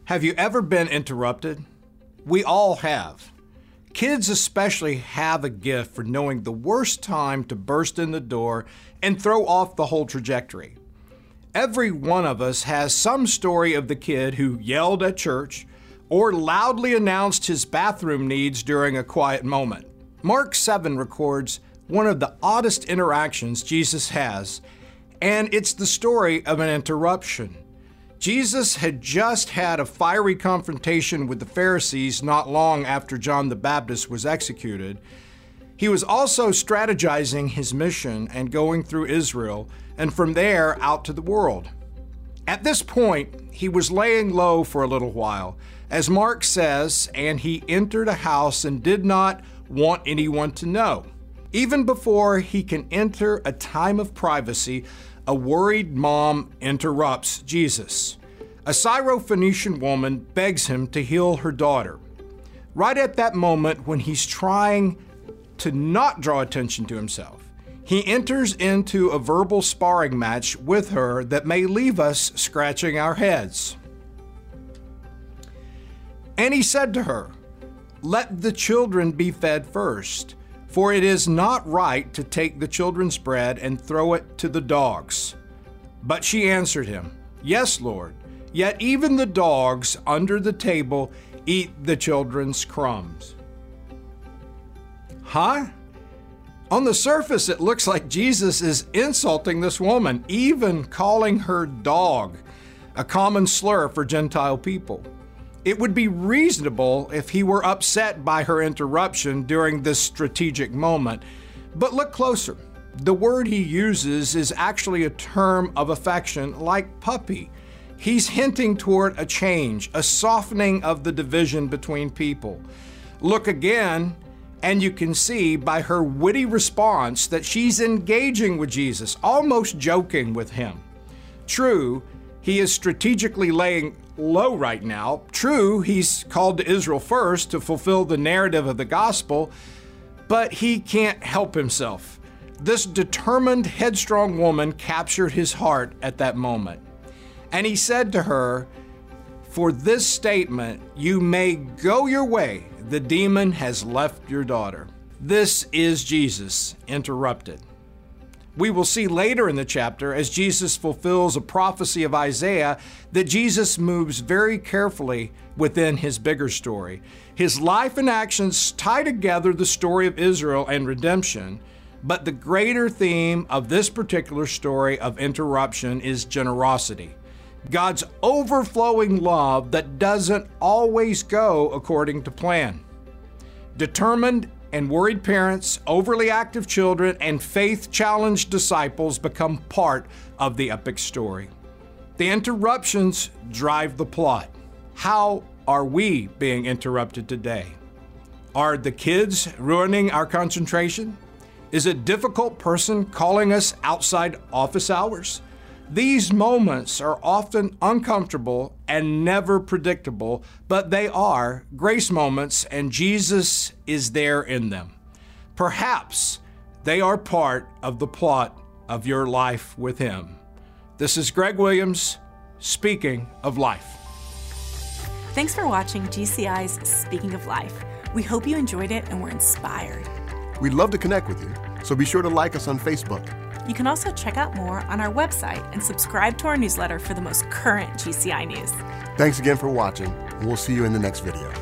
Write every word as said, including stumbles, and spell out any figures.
Have you ever been interrupted? We all have. Kids especially have a gift for knowing the worst time to burst in the door and throw off the whole trajectory. Every one of us has some story of the kid who yelled at church or loudly announced his bathroom needs during a quiet moment. Mark seven records one of the oddest interactions Jesus has, and it's the story of an interruption. Jesus had just had a fiery confrontation with the Pharisees not long after John the Baptist was executed. He was also strategizing his mission and going through Israel, and from there out to the world. At this point, he was laying low for a little while. As Mark says, and he entered a house and did not want anyone to know. Even before he can enter a time of privacy, a worried mom interrupts Jesus. A Syrophoenician woman begs him to heal her daughter. Right at that moment, when he's trying to not draw attention to himself, he enters into a verbal sparring match with her that may leave us scratching our heads. And he said to her, "Let the children be fed first, for it is not right to take the children's bread and throw it to the dogs." But she answered him, "Yes, Lord, yet even the dogs under the table eat the children's crumbs." Huh? On the surface, it looks like Jesus is insulting this woman, even calling her dog, a common slur for Gentile people. It would be reasonable if he were upset by her interruption during this strategic moment. But look closer. The word he uses is actually a term of affection, like puppy. He's hinting toward a change, a softening of the division between people. Look again, and you can see by her witty response that she's engaging with Jesus, almost joking with him. True, he is strategically laying low right now. True, he's called to Israel first to fulfill the narrative of the gospel, but he can't help himself. This determined, headstrong woman captured his heart at that moment. And he said to her, "For this statement, you may go your way. The demon has left your daughter." This is Jesus interrupted. We will see later in the chapter, as Jesus fulfills a prophecy of Isaiah, that Jesus moves very carefully within his bigger story. His life and actions tie together the story of Israel and redemption, but the greater theme of this particular story of interruption is generosity. God's overflowing love that doesn't always go according to plan. Determined and worried parents, overly active children, and faith-challenged disciples become part of the epic story. The interruptions drive the plot. How are we being interrupted today? Are the kids ruining our concentration? Is a difficult person calling us outside office hours? These moments are often uncomfortable and never predictable, but they are grace moments, and Jesus is there in them. Perhaps they are part of the plot of your life with Him. This is Greg Williams, speaking of life. Thanks for watching G C I's Speaking of Life. We hope you enjoyed it and were inspired. We'd love to connect with you, so be sure to like us on Facebook. You can also check out more on our website and subscribe to our newsletter for the most current G C I news. Thanks again for watching, and we'll see you in the next video.